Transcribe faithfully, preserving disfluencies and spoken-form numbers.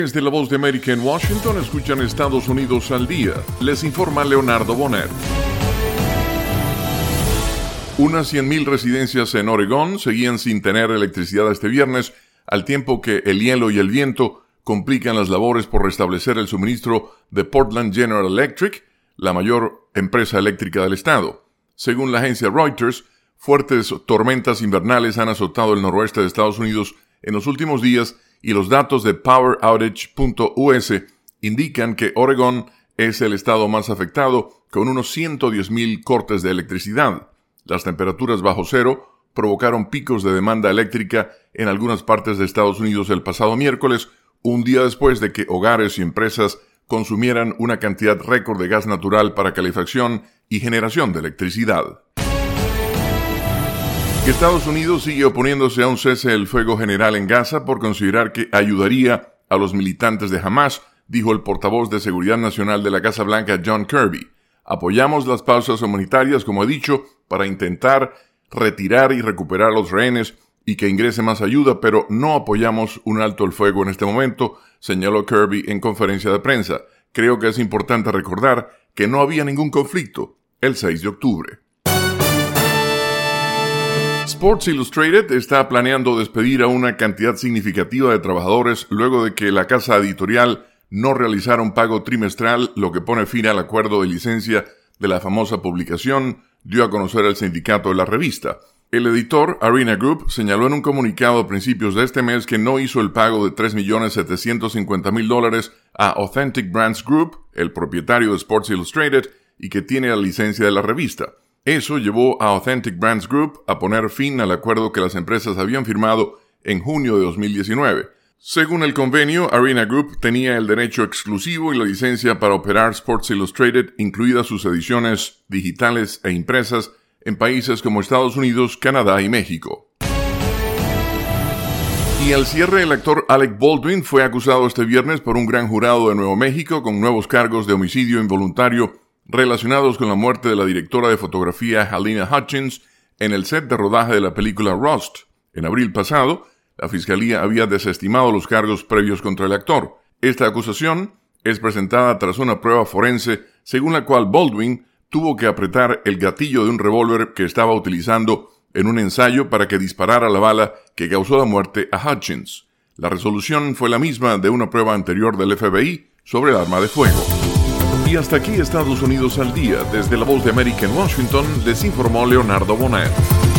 Desde la Voz de América en Washington, escuchan Estados Unidos al día. Les informa Leonardo Bonet. Unas cien mil residencias en Oregón seguían sin tener electricidad este viernes, al tiempo que el hielo y el viento complican las labores por restablecer el suministro de Portland General Electric, la mayor empresa eléctrica del estado. Según la agencia Reuters, fuertes tormentas invernales han azotado el noroeste de Estados Unidos en los últimos días y los datos de power outage punto u ese indican que Oregón es el estado más afectado, con unos ciento diez mil cortes de electricidad. Las temperaturas bajo cero provocaron picos de demanda eléctrica en algunas partes de Estados Unidos el pasado miércoles, un día después de que hogares y empresas consumieran una cantidad récord de gas natural para calefacción y generación de electricidad. Estados Unidos sigue oponiéndose a un cese del fuego general en Gaza por considerar que ayudaría a los militantes de Hamas, dijo el portavoz de Seguridad Nacional de la Casa Blanca, John Kirby. Apoyamos las pausas humanitarias, como he dicho, para intentar retirar y recuperar a los rehenes y que ingrese más ayuda, pero no apoyamos un alto el fuego en este momento, señaló Kirby en conferencia de prensa. Creo que es importante recordar que no había ningún conflicto el seis de octubre. Sports Illustrated está planeando despedir a una cantidad significativa de trabajadores luego de que la casa editorial no realizara un pago trimestral, lo que pone fin al acuerdo de licencia de la famosa publicación, dio a conocer el sindicato de la revista. El editor, Arena Group, señaló en un comunicado a principios de este mes que no hizo el pago de tres millones setecientos cincuenta mil dólares a Authentic Brands Group, el propietario de Sports Illustrated, y que tiene la licencia de la revista. Eso llevó a Authentic Brands Group a poner fin al acuerdo que las empresas habían firmado en junio de dos mil diecinueve. Según el convenio, Arena Group tenía el derecho exclusivo y la licencia para operar Sports Illustrated, incluidas sus ediciones digitales e impresas, en países como Estados Unidos, Canadá y México. Y al cierre, el actor Alec Baldwin fue acusado este viernes por un gran jurado de Nuevo México con nuevos cargos de homicidio involuntario relacionados con la muerte de la directora de fotografía Halyna Hutchins en el set de rodaje de la película Rust. En abril pasado, la fiscalía había desestimado los cargos previos contra el actor. Esta acusación es presentada tras una prueba forense según la cual Baldwin tuvo que apretar el gatillo de un revólver que estaba utilizando en un ensayo para que disparara la bala que causó la muerte a Hutchins. La resolución fue la misma de una prueba anterior del F B I sobre el arma de fuego. Y hasta aquí Estados Unidos al día. Desde la Voz de América en Washington, les informó Leonardo Bonet.